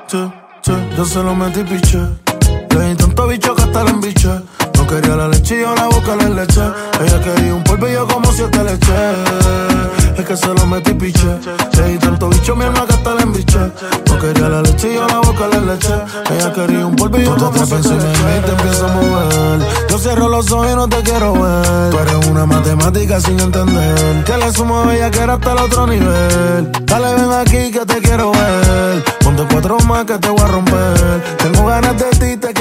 Yo se lo metí piché. Le di tanto bicho que hasta la embiché. No quería la leche y yo la boca le leche. Ella quería un polvillo como si te le eché. Es que se lo metí piché. Le di tanto bicho mi alma que hasta la embiché. No quería la leche y yo la boca le leche. Ella quería un polvillo como si te le eché. Te empiezo a mover. Yo cierro los ojos y no te quiero ver. Tú eres una matemática sin entender. Que le sumo a ella que era hasta el otro nivel. Dale ven aquí que te quiero ver. Ponte 4 más que te voy a romper. Tengo ganas de ti, te